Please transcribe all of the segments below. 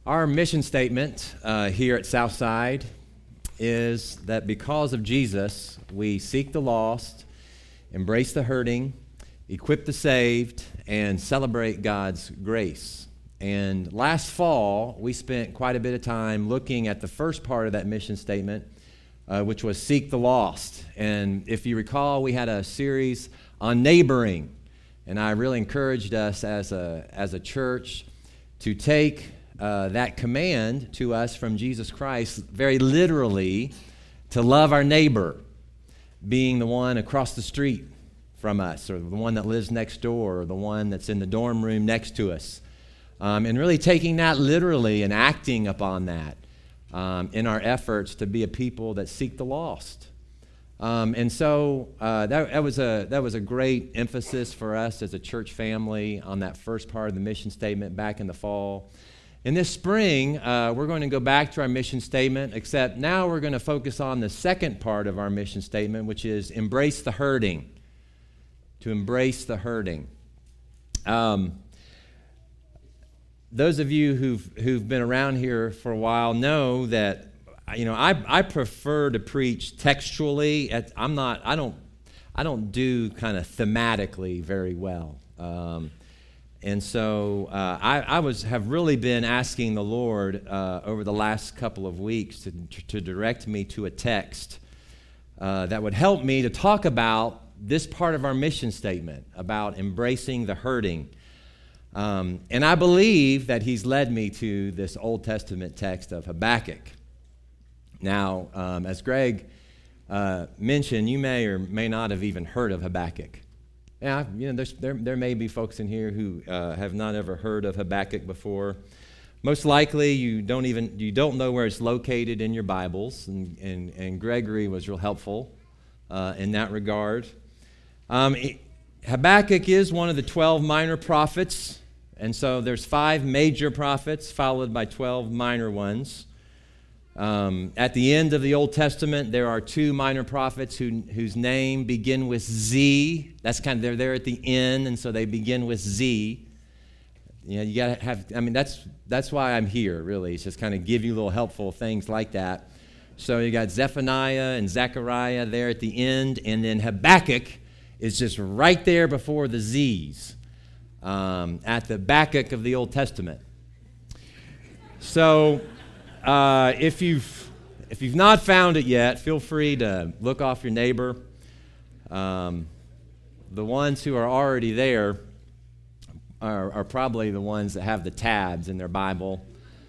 Our mission statement here at Southside is that because of Jesus, we seek the lost, embrace the hurting, equip the saved, and celebrate God's grace. And last fall, we spent quite a bit of time looking at the first part of that mission statement, which was seek the lost. And if you recall, we had a series on neighboring, and I really encouraged us as a church to take that command to us from Jesus Christ very literally, to love our neighbor, being the one across the street from us, or the one that lives next door, or the one that's in the dorm room next to us. And really taking that literally and acting upon that in our efforts to be a people that seek the lost. And so that was a great emphasis for us as a church family on that first part of the mission statement back in the fall. In this spring, we're going to go back to our mission statement, except now we're going to focus on the second part of our mission statement, which is embrace the hurting. To embrace the hurting. Those of you who've been around here for a while know that I prefer to preach textually. I don't do kind of thematically very well. And so I have really been asking the Lord over the last couple of weeks to direct me to a text that would help me to talk about this part of our mission statement, about embracing the hurting. And I believe that He's led me to this Old Testament text of Habakkuk. Now, as Greg mentioned, you may or may not have even heard of Habakkuk. Yeah, there may be folks in here who have not ever heard of Habakkuk before. Most likely, you don't know where it's located in your Bibles, and Gregory was real helpful in that regard. Habakkuk is one of the 12 minor prophets, and so there's 5 major prophets followed by 12 minor ones. At the end of the Old Testament, there are 2 minor prophets whose name begin with Z. That's they're there at the end, and so they begin with Z. You gotta have. That's why I'm here. Really, it's just kind of give you little helpful things like that. So you got Zephaniah and Zechariah there at the end, and then Habakkuk is just right there before the Z's, at the Habakkuk of the Old Testament. So. If you've not found it yet, feel free to look off your neighbor. The ones who are already there are probably the ones that have the tabs in their Bible.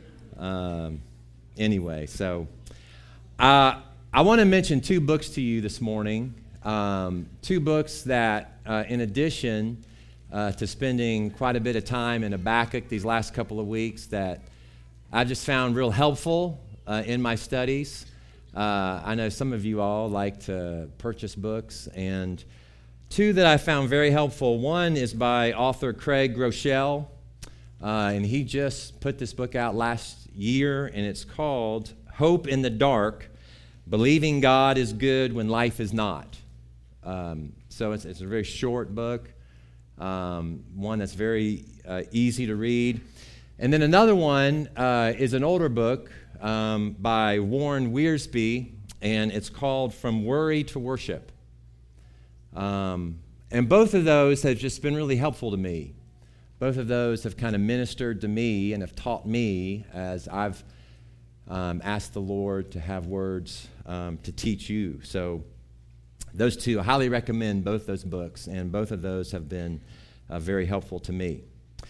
Anyway, so I want to mention 2 books to you this morning. 2 books that, in addition to spending quite a bit of time in Habakkuk these last couple of weeks, that I've just found real helpful in my studies. I know some of you all like to purchase books, and 2 that I found very helpful. One is by author Craig Groeschel, and he just put this book out last year, and it's called Hope in the Dark, Believing God is Good When Life is Not. So it's a very short book, one that's very easy to read. And then another one is an older book by Warren Wiersbe, and it's called From Worry to Worship. And both of those have just been really helpful to me. Both of those have kind of ministered to me and have taught me as I've asked the Lord to have words to teach you. So those 2, I highly recommend both those books, and both of those have been very helpful to me.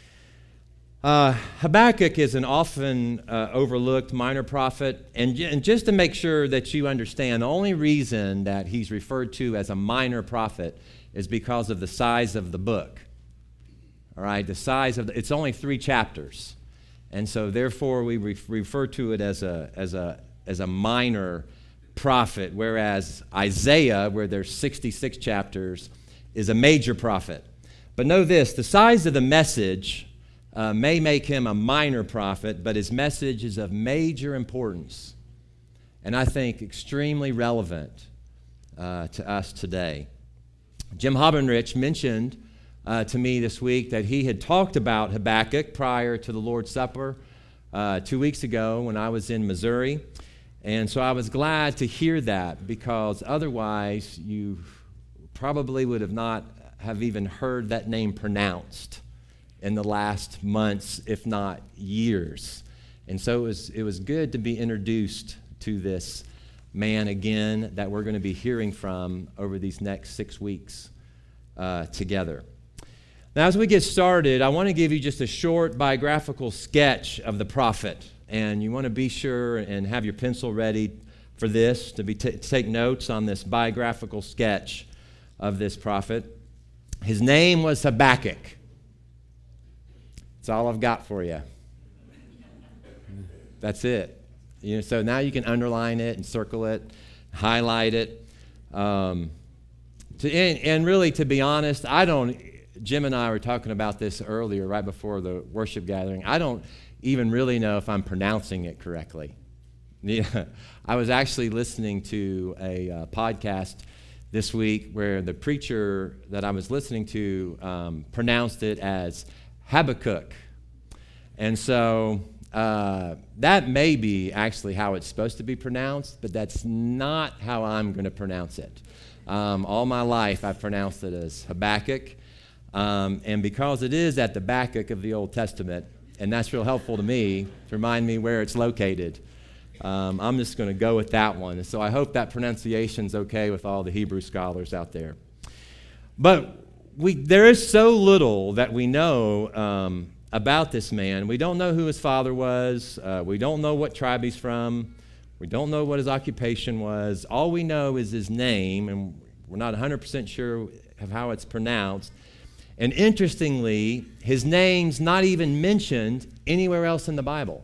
Habakkuk is an often overlooked minor prophet, and just to make sure that you understand, the only reason that he's referred to as a minor prophet is because of the size of the book. All right, the size of it's only 3 chapters, and so therefore we refer to it as a minor prophet, whereas Isaiah, where there's 66 chapters, is a major prophet. But know this: the size of the message may make him a minor prophet, but his message is of major importance, and I think extremely relevant to us today. Jim Habenrich mentioned to me this week that he had talked about Habakkuk prior to the Lord's Supper 2 weeks ago when I was in Missouri. And so I was glad to hear that, because otherwise you probably would have not have even heard that name pronounced in the last months, if not years. And so it was good to be introduced to this man again that we're going to be hearing from over these next 6 weeks together. Now, as we get started, I want to give you just a short biographical sketch of the prophet. And you want to be sure and have your pencil ready for this, to take notes on this biographical sketch of this prophet. His name was Habakkuk. That's all I've got for you. That's it. So now you can underline it and circle it, highlight it. And really, to be honest, Jim and I were talking about this earlier, right before the worship gathering. I don't even really know if I'm pronouncing it correctly. Yeah, I was actually listening to a podcast this week where the preacher that I was listening to pronounced it as Habakkuk. And so that may be actually how it's supposed to be pronounced, but that's not how I'm going to pronounce it. All my life I've pronounced it as Habakkuk. And because it is at the Habakkuk of the Old Testament, and that's real helpful to me to remind me where it's located, I'm just going to go with that one. And so I hope that pronunciation's okay with all the Hebrew scholars out there. But there is so little that we know about this man. We don't know who his father was. We don't know what tribe he's from. We don't know what his occupation was. All we know is his name, and we're not 100% sure of how it's pronounced. And interestingly, his name's not even mentioned anywhere else in the Bible.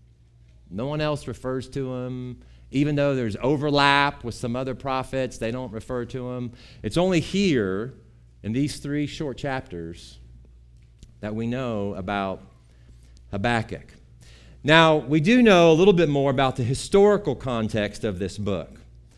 No one else refers to him. Even though there's overlap with some other prophets, they don't refer to him. It's only here in these 3 short chapters that we know about Habakkuk. Now, we do know a little bit more about the historical context of this book.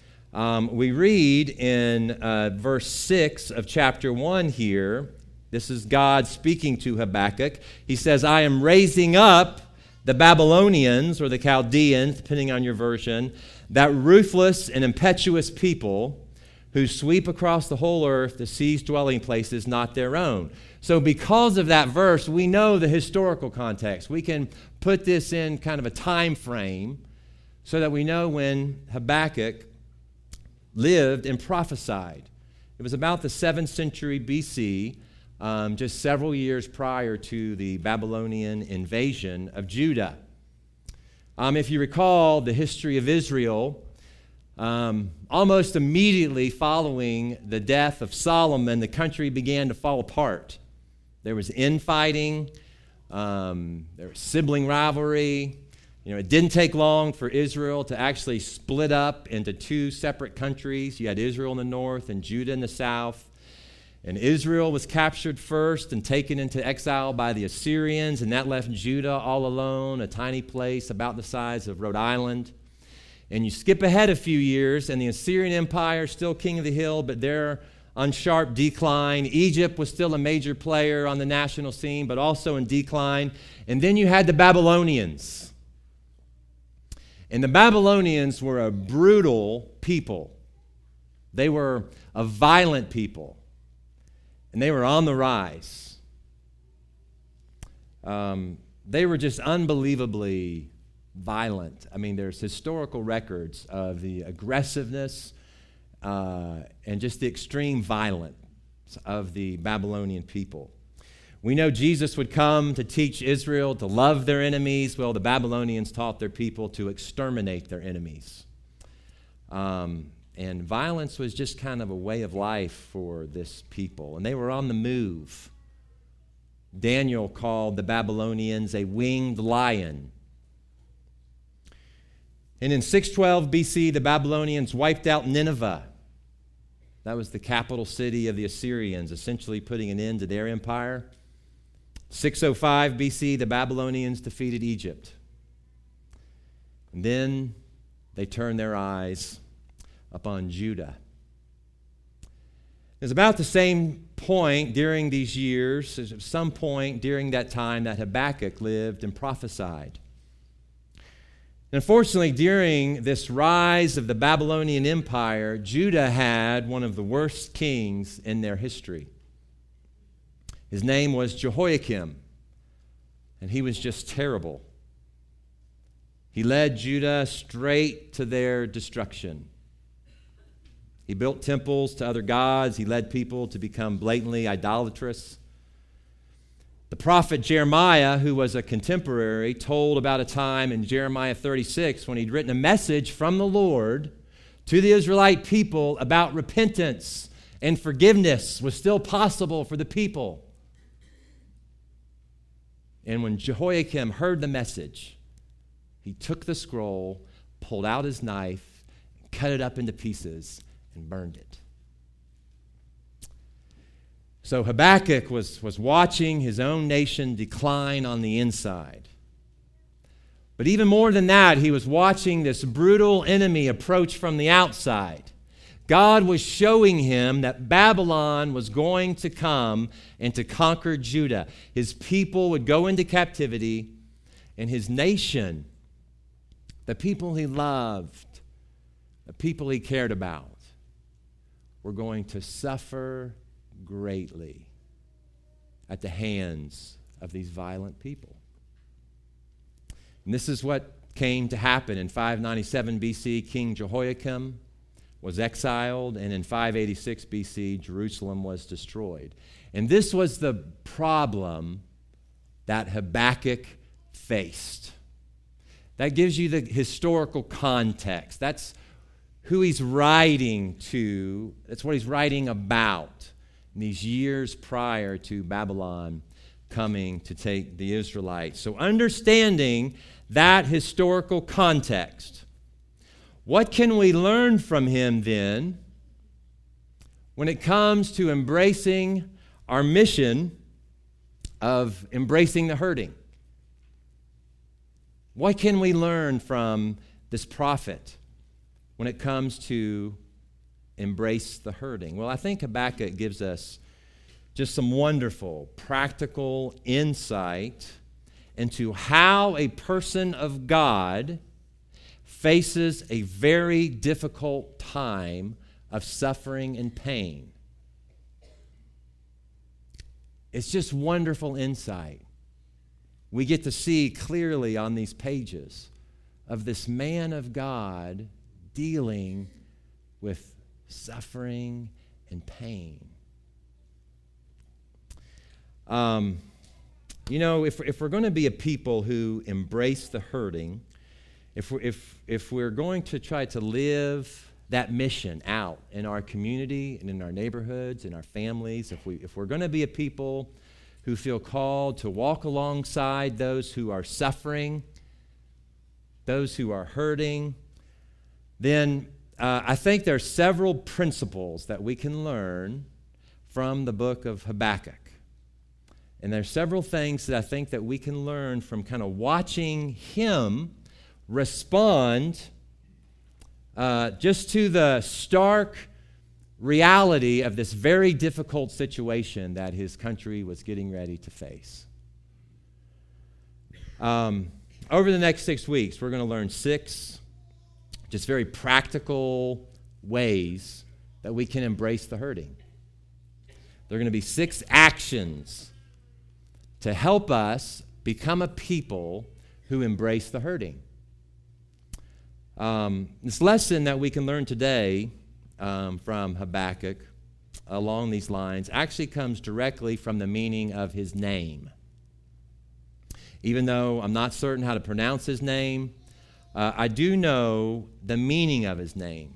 We read in verse 6 of chapter 1 here. This is God speaking to Habakkuk. He says, I am raising up the Babylonians, or the Chaldeans, depending on your version, that ruthless and impetuous people who sweep across the whole earth to seize dwelling places not their own. So because of that verse, we know the historical context. We can put this in kind of a time frame so that we know when Habakkuk lived and prophesied. It was about the 7th century BC, just several years prior to the Babylonian invasion of Judah. If you recall the history of Israel, almost immediately following the death of Solomon, the country began to fall apart. There was infighting, there was sibling rivalry. It didn't take long for Israel to actually split up into 2 separate countries. You had Israel in the north and Judah in the south. And Israel was captured first and taken into exile by the Assyrians, and that left Judah all alone, a tiny place about the size of Rhode Island. And you skip ahead a few years, and the Assyrian Empire, still king of the hill, but they're on sharp decline. Egypt was still a major player on the national scene, but also in decline. And then you had the Babylonians. And the Babylonians were a brutal people. They were a violent people. And they were on the rise. They were just unbelievably violent. I mean, there's historical records of the aggressiveness and just the extreme violence of the Babylonian people. We know Jesus would come to teach Israel to love their enemies. Well, the Babylonians taught their people to exterminate their enemies. And violence was just kind of a way of life for this people. And they were on the move. Daniel called the Babylonians a winged lion. And in 612 BC, the Babylonians wiped out Nineveh. That was the capital city of the Assyrians, essentially putting an end to their empire. 605 BC, the Babylonians defeated Egypt. And then they turned their eyes upon Judah. It's about the same point during these years, at some point during that time that Habakkuk lived and prophesied. Unfortunately, during this rise of the Babylonian Empire, Judah had one of the worst kings in their history. His name was Jehoiakim, and he was just terrible. He led Judah straight to their destruction. He built temples to other gods. He led people to become blatantly idolatrous. The prophet Jeremiah, who was a contemporary, told about a time in Jeremiah 36 when he'd written a message from the Lord to the Israelite people about repentance and forgiveness was still possible for the people. And when Jehoiakim heard the message, he took the scroll, pulled out his knife, cut it up into pieces, and burned it. So Habakkuk was watching his own nation decline on the inside. But even more than that, he was watching this brutal enemy approach from the outside. God was showing him that Babylon was going to come and to conquer Judah. His people would go into captivity, and his nation, the people he loved, the people he cared about, were going to suffer greatly at the hands of these violent people. And this is what came to happen. In 597 BC, King Jehoiakim was exiled, and in 586 BC, Jerusalem was destroyed. And this was the problem that Habakkuk faced. That gives you the historical context. That's who he's writing to. That's what he's writing about in these years prior to Babylon coming to take the Israelites. So understanding that historical context, what can we learn from him then when it comes to embracing our mission of embracing the hurting? What can we learn from this prophet when it comes to embrace the hurting? Well, I think Habakkuk gives us just some wonderful, practical insight into how a person of God faces a very difficult time of suffering and pain. It's just wonderful insight. We get to see clearly on these pages of this man of God dealing with suffering and pain. If we're going to be a people who embrace the hurting, if we're going to try to live that mission out in our community and in our neighborhoods, in our families, if we're going to be a people who feel called to walk alongside those who are suffering, those who are hurting, then I think there are several principles that we can learn from the book of Habakkuk. And there are several things that I think that we can learn from kind of watching him respond just to the stark reality of this very difficult situation that his country was getting ready to face. Over the next 6 weeks, we're going to learn 6 just very practical ways that we can embrace the hurting. There are going to be 6 actions to help us become a people who embrace the hurting. This lesson that we can learn today from Habakkuk along these lines actually comes directly from the meaning of his name. Even though I'm not certain how to pronounce his name, I do know the meaning of his name.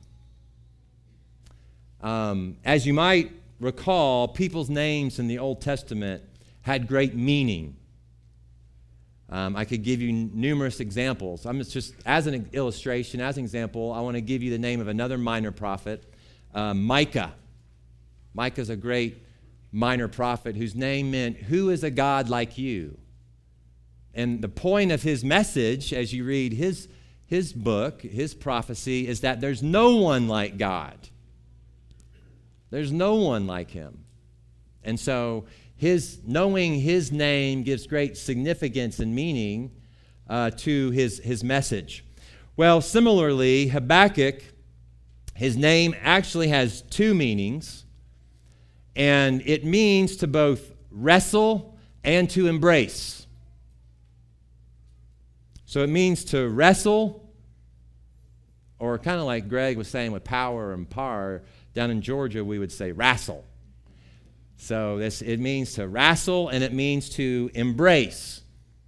As you might recall, people's names in the Old Testament had great meaning. I could give you numerous examples. I'm just as an illustration, as an example, I want to give you the name of another minor prophet, Micah. Micah's a great minor prophet whose name meant, "Who is a God like you?" And the point of his message, as you read his book, his prophecy, is that there's no one like God. There's no one like him. And so knowing his name gives great significance and meaning to his message. Well, similarly, Habakkuk, his name actually has two meanings, and it means to both wrestle and to embrace. So it means to wrestle, or kind of like Greg was saying with power and par, down in Georgia we would say wrestle. So it means to wrestle and it means to embrace.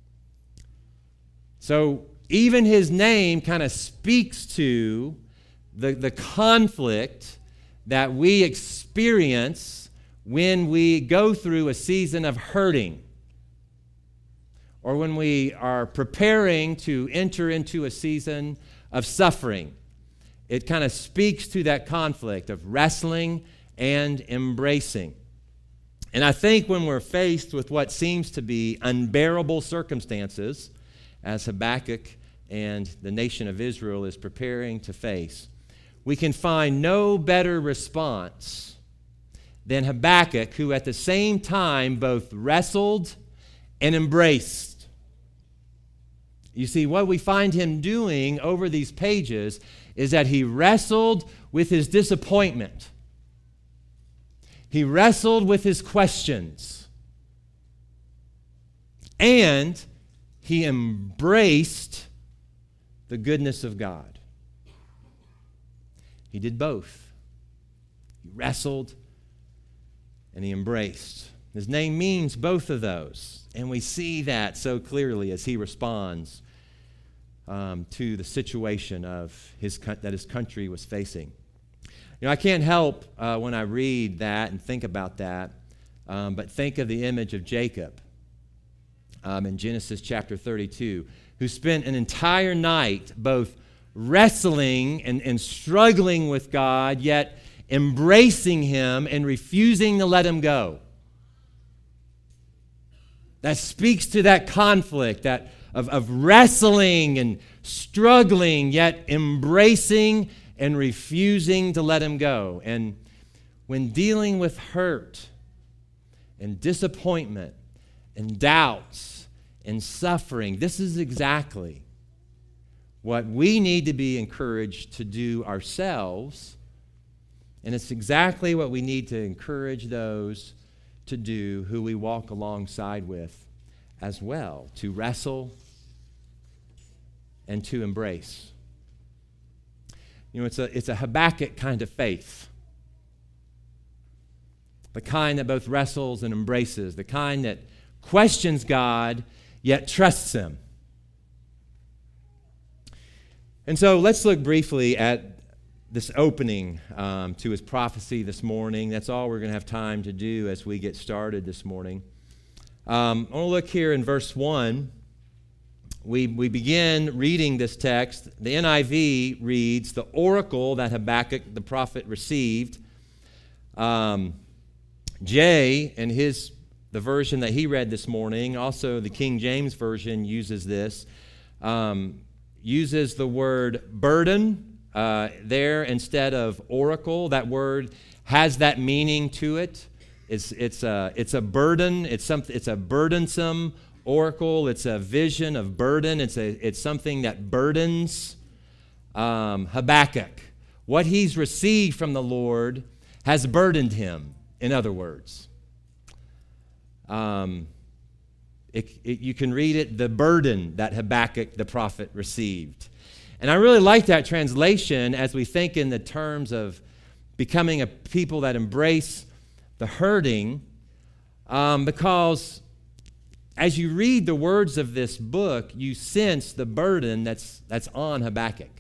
So even his name kind of speaks to the conflict that we experience when we go through a season of hurting, or when we are preparing to enter into a season of suffering. It kind of speaks to that conflict of wrestling and embracing. And I think when we're faced with what seems to be unbearable circumstances, as Habakkuk and the nation of Israel is preparing to face, we can find no better response than Habakkuk, who at the same time both wrestled and embraced. You see, what we find him doing over these pages is that he wrestled with his disappointment. He wrestled with his questions. And he embraced the goodness of God. He did both. He wrestled and he embraced. His name means both of those. And we see that so clearly as he responds to the situation that his country was facing. You know, I can't help when I read that and think about that, but think of the image of Jacob in Genesis chapter 32, who spent an entire night both wrestling and struggling with God, yet embracing him and refusing to let him go. That speaks to that conflict of wrestling and struggling, yet embracing and refusing to let him go. And when dealing with hurt and disappointment and doubts and suffering, this is exactly what we need to be encouraged to do ourselves. And it's exactly what we need to encourage those to do who we walk alongside with as well, to wrestle and to embrace. You know, it's a Habakkuk kind of faith. The kind that both wrestles and embraces, the kind that questions God yet trusts him. And so let's look briefly at this opening to his prophecy this morning. That's all we're going to have time to do as we get started this morning. I want to look here in verse 1. We begin reading this text. The NIV reads, the oracle that Habakkuk the prophet received. Jay, in the version that he read this morning, also the King James Version uses this, uses the word burden there instead of oracle. That word has that meaning to it. It's a burden. It's a burdensome oracle. It's a vision of burden. It's something that burdens Habakkuk. What he's received from the Lord has burdened him, in other words. You can read it, the burden that Habakkuk the prophet received. And I really like that translation as we think in the terms of becoming a people that embrace the hurting, because as you read the words of this book, you sense the burden that's on Habakkuk.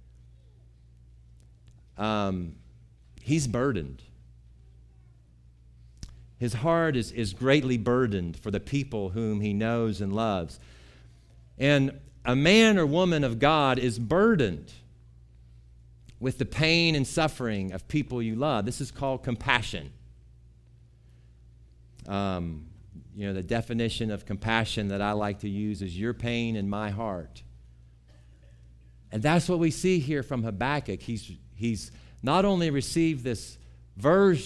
He's burdened. His heart is greatly burdened for the people whom he knows and loves. And a man or woman of God is burdened with the pain and suffering of people you love. This is called compassion. The definition of compassion that I like to use is your pain in my heart. And that's what we see here from Habakkuk. He's not only received this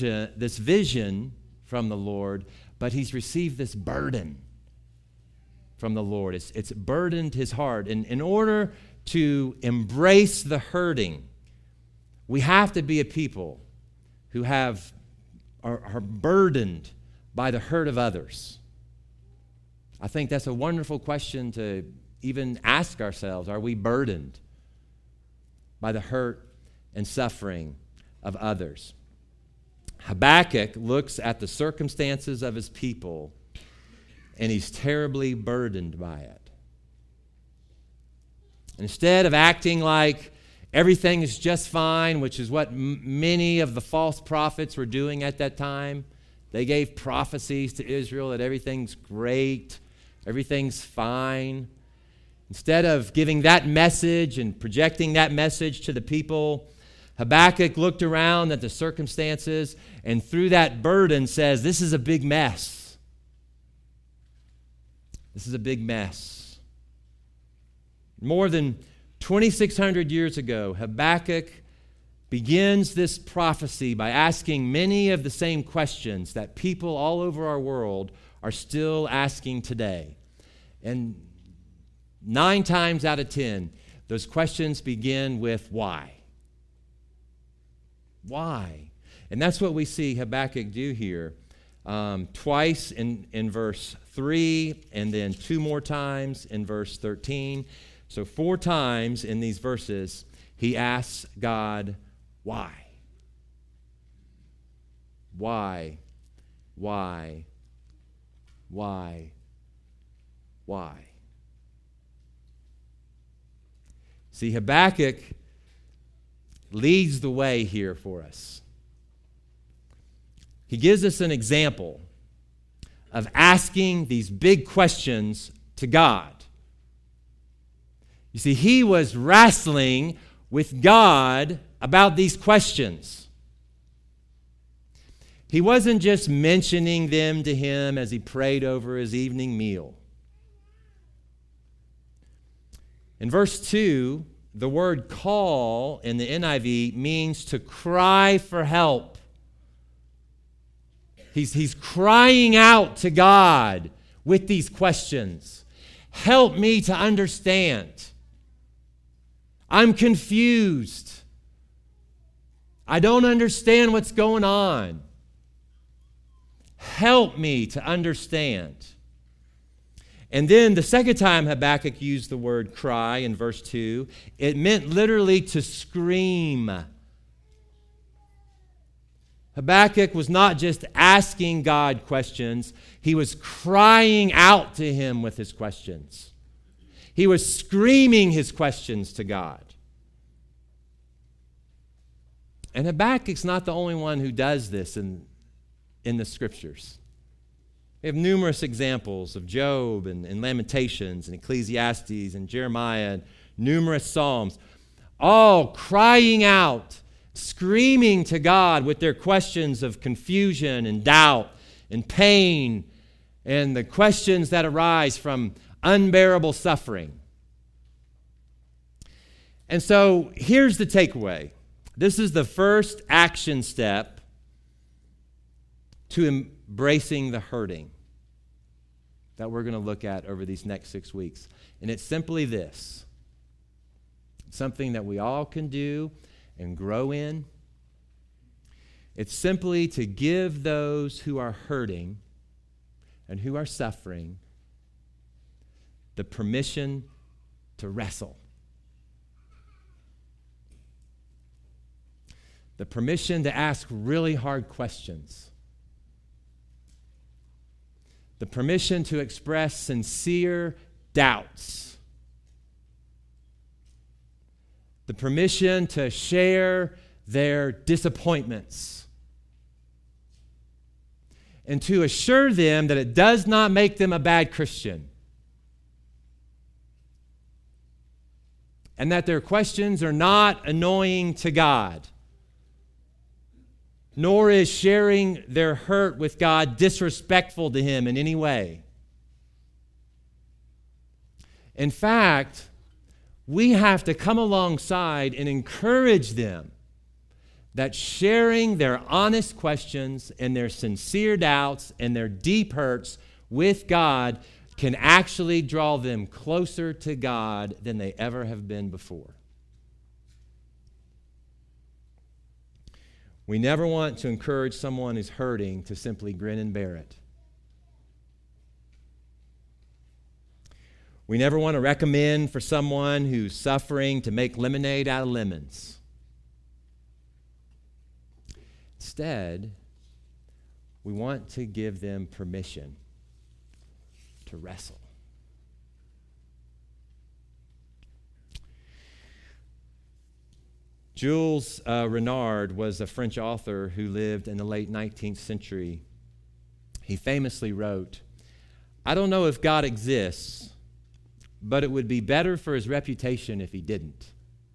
vision from the Lord, but he's received this burden. from the Lord. It's burdened his heart. And in order to embrace the hurting, we have to be a people who are burdened by the hurt of others. I think that's a wonderful question to even ask ourselves. Are we burdened by the hurt and suffering of others? Habakkuk looks at the circumstances of his people, and he's terribly burdened by it. Instead of acting like everything is just fine, which is what many of the false prophets were doing at that time, they gave prophecies to Israel that everything's great, everything's fine. Instead of giving that message and projecting that message to the people, Habakkuk looked around at the circumstances and through that burden says, this is a big mess. This is a big mess. More than 2,600 years ago, Habakkuk begins this prophecy by asking many of the same questions that people all over our world are still asking today. And 9 times out of 10, those questions begin with why. Why? And that's what we see Habakkuk do here. Twice in verse 3, and then 2 more times in verse 13. So 4 times in these verses, he asks God, why? Why? Why? Why? Why? See, Habakkuk leads the way here for us. He gives us an example of asking these big questions to God. You see, he was wrestling with God about these questions. He wasn't just mentioning them to him as he prayed over his evening meal. In verse 2, the word call in the NIV means to cry for help. He's crying out to God with these questions. Help me to understand. I'm confused. I don't understand what's going on. Help me to understand. And then the second time Habakkuk used the word cry in verse 2, it meant literally to scream. Habakkuk was not just asking God questions, he was crying out to him with his questions. He was screaming his questions to God. And Habakkuk's not the only one who does this in the Scriptures. We have numerous examples of Job and Lamentations and Ecclesiastes and Jeremiah and numerous Psalms, all crying out, screaming to God with their questions of confusion and doubt and pain and the questions that arise from unbearable suffering. And so here's the takeaway. This is the first action step to embracing the hurting that we're going to look at over these next 6 weeks. And it's simply this. It's something that we all can do and grow in. It's simply to give those who are hurting and who are suffering the permission to wrestle. The permission to ask really hard questions. The permission to express sincere doubts. The permission to share their disappointments. And to assure them that it does not make them a bad Christian. And that their questions are not annoying to God. Nor is sharing their hurt with God disrespectful to Him in any way. In fact, we have to come alongside and encourage them that sharing their honest questions and their sincere doubts and their deep hurts with God can actually draw them closer to God than they ever have been before. We never want to encourage someone who's hurting to simply grin and bear it. We never want to recommend for someone who's suffering to make lemonade out of lemons. Instead, we want to give them permission to wrestle. Jules Renard was a French author who lived in the late 19th century. He famously wrote, "I don't know if God exists, but it would be better for his reputation if he didn't."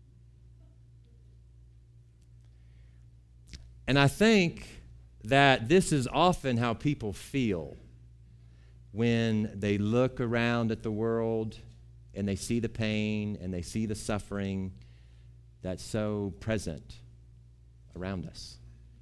And I think that this is often how people feel when they look around at the world and they see the pain and they see the suffering that's so present around us.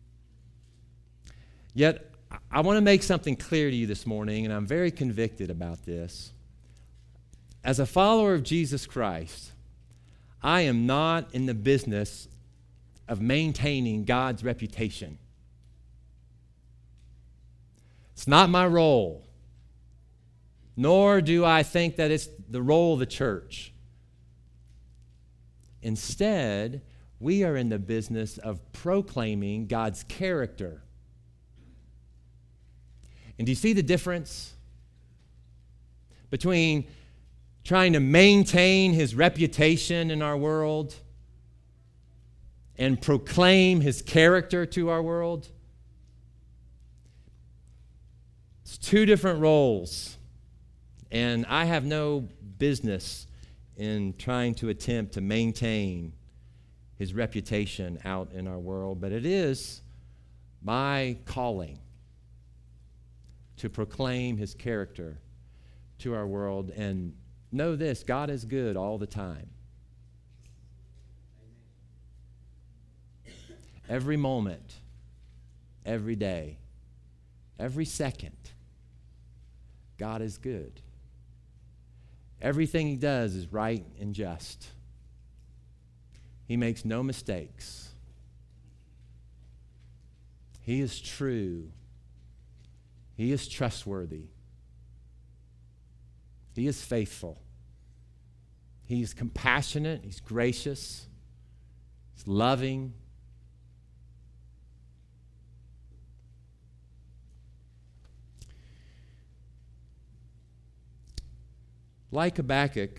Yet, I want to make something clear to you this morning, and I'm very convicted about this. As a follower of Jesus Christ, I am not in the business of maintaining God's reputation. It's not my role, nor do I think that it's the role of the church. Instead, we are in the business of proclaiming God's character. And do you see the difference between trying to maintain his reputation in our world and proclaim his character to our world? It's two different roles, and I have no business in trying to attempt to maintain his reputation out in our world, but it is my calling to proclaim his character to our world. And know this, God is good all the time. Every moment, every day, every second, God is good. Everything he does is right and just. He makes no mistakes. He is true. He is trustworthy. He is faithful. He's compassionate. He's gracious. He's loving. Like Habakkuk,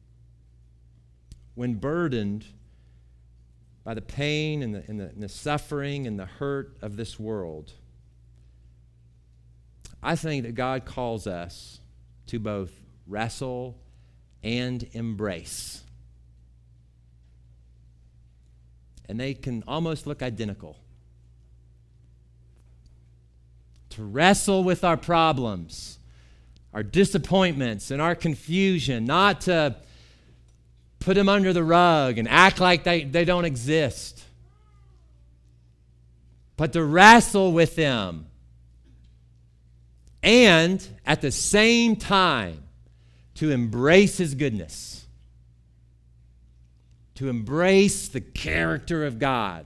when burdened by the pain and the suffering and the hurt of this world, I think that God calls us to both wrestle and embrace. And they can almost look identical. To wrestle with our problems, our disappointments and our confusion, not to put them under the rug and act like they don't exist, but to wrestle with them. And at the same time, to embrace his goodness, to embrace the character of God.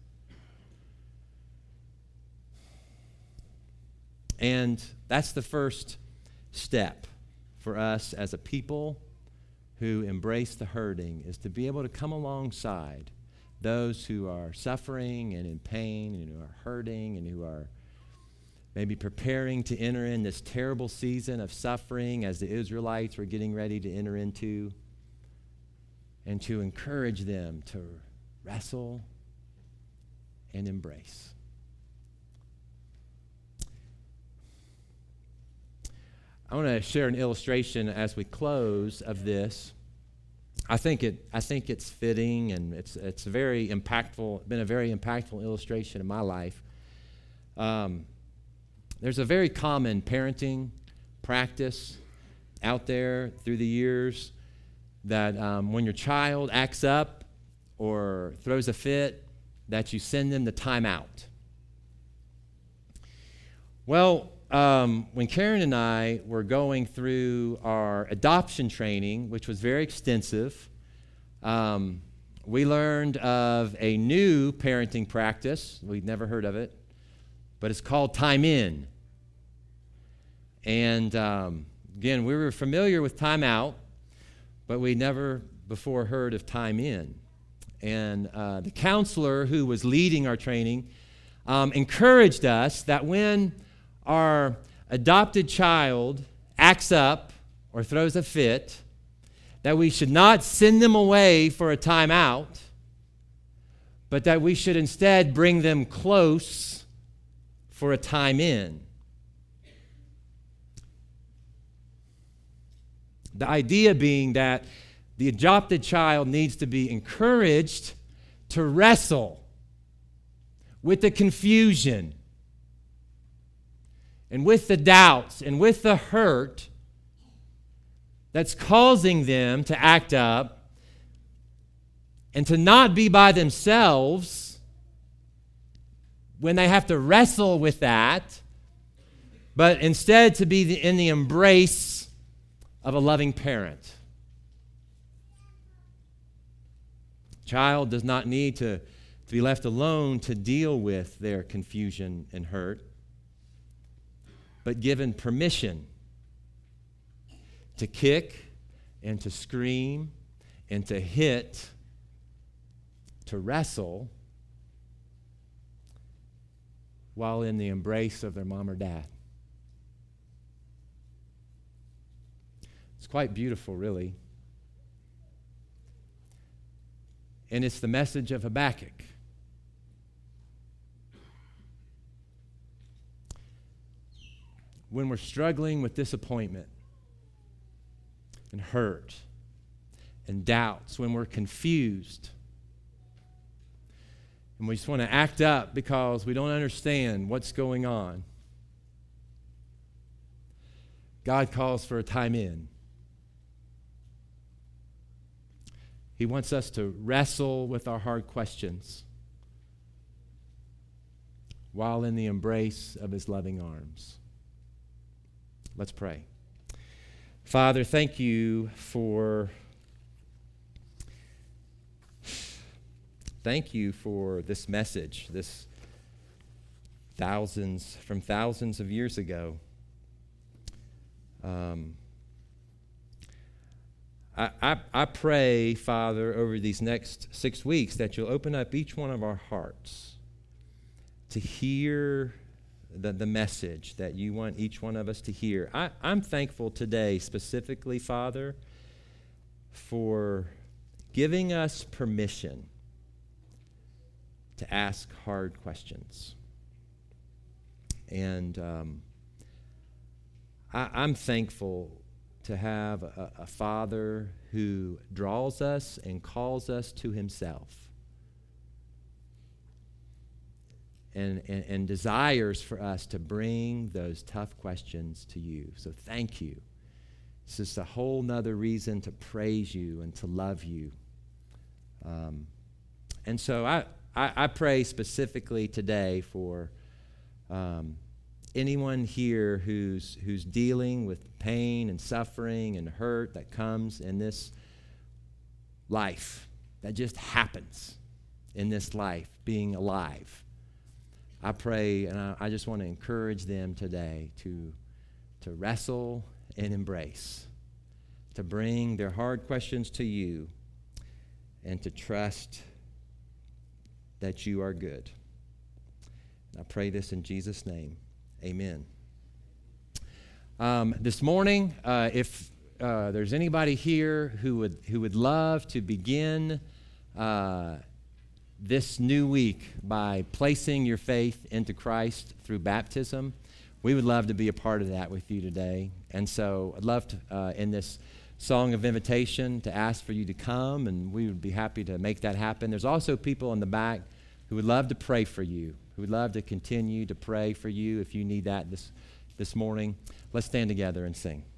And that's the first step for us as a people who embrace the hurting, is to be able to come alongside those who are suffering and in pain and who are hurting and who are maybe preparing to enter in this terrible season of suffering as the Israelites were getting ready to enter into, and to encourage them to wrestle and embrace. I want to share an illustration as we close of this. I think it's fitting, and it's very impactful. Been a very impactful illustration in my life. There's a very common parenting practice out there through the years that when your child acts up or throws a fit, that you send them to timeout. Well, when Karen and I were going through our adoption training, which was very extensive, we learned of a new parenting practice. We'd never heard of it, but it's called time in. And again, we were familiar with time out, but we never before heard of time in. And the counselor who was leading our training encouraged us that when our adopted child acts up or throws a fit, that we should not send them away for a time out, but that we should instead bring them close for a time in. The idea being that the adopted child needs to be encouraged to wrestle with the confusion and with the doubts and with the hurt that's causing them to act up and to not be by themselves when they have to wrestle with that, but instead to be in the embrace of a loving parent. Child does not need to be left alone to deal with their confusion and hurt, but given permission to kick and to scream and to hit, to wrestle while in the embrace of their mom or dad. It's quite beautiful, really. And it's the message of Habakkuk. When we're struggling with disappointment and hurt and doubts, when we're confused, and we just want to act up because we don't understand what's going on, God calls for a time in. He wants us to wrestle with our hard questions while in the embrace of his loving arms. Let's pray. Father, thank you for this message, this thousands of years ago. I pray, Father, over these next 6 weeks that you'll open up each one of our hearts to hear the message that you want each one of us to hear. I'm thankful today specifically, Father, for giving us permission to ask hard questions. And I'm thankful to have a Father who draws us and calls us to himself and desires for us to bring those tough questions to you. So thank you. It's just a whole nother reason to praise you and to love you. And so I pray specifically today for anyone here who's dealing with pain and suffering and hurt that comes in this life, that just happens in this life, being alive. I pray, and I just want to encourage them today to wrestle and embrace, to bring their hard questions to you, and to trust that you are good. And I pray this in Jesus' name. Amen. This morning, if there's anybody here who would love to begin this new week by placing your faith into Christ through baptism, we would love to be a part of that with you today. And so I'd love to, in this song of invitation, to ask for you to come, and we would be happy to make that happen. There's also people in the back who would love to pray for you, who would love to continue to pray for you if you need that this morning. Let's stand together and sing.